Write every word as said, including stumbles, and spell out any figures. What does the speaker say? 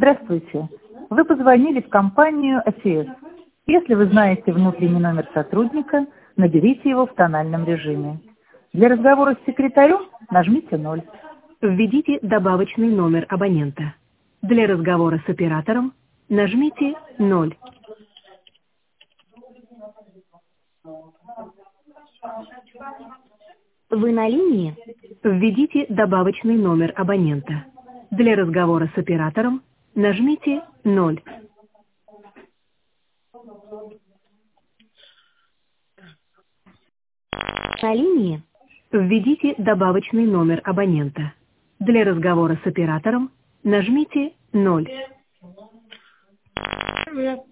Здравствуйте. Вы позвонили в компанию АСС. Если вы знаете внутренний номер сотрудника, наберите его в тональном режиме. Для разговора с секретарем нажмите ноль. Введите добавочный номер абонента. Для разговора с оператором нажмите ноль. Вы на линии? Введите добавочный номер абонента. Для разговора с оператором нажмите ноль. На линии? Введите добавочный номер абонента. Для разговора с оператором нажмите ноль.